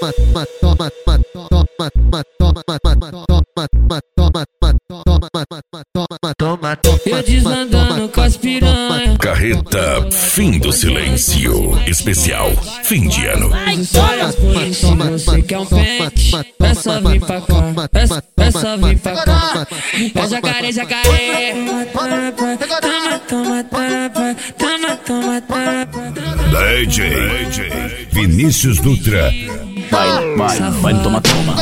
Eu desandando com as piranha. Carreta Fim do Silêncio Especial Fim de Ano. Olha por em cima, você quer um pente. É só vir pra cá, é só vir pra cá. É jacaré, jacaré. Toma, DJ Vinícius Dutra. Vai tomar toma.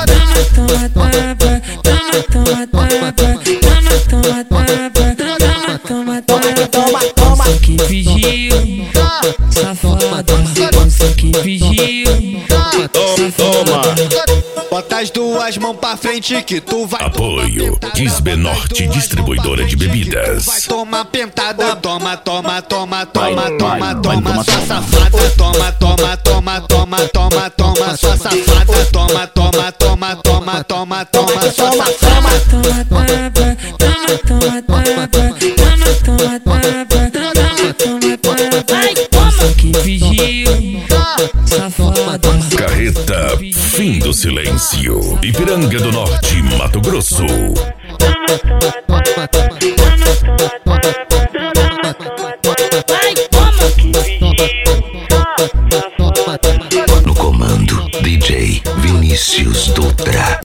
Você que pediu, safada. Você que pediu, Toma. Bota as duas mãos pra frente que tu vai. Apoio Kisbe Norte, distribuidora de bebidas. Vai tomar pentada, toma, toma, toma, Vai toma, toma, tomar toma, sua toma. safada, toma, toma, toma, toma, toma, toma, sua safada, toma, toma, toma, toma, toma, toma, sua safada. Você que pediu, safada. Carreta Fim do Silêncio, Ipiranga do Norte, Mato Grosso. Toma,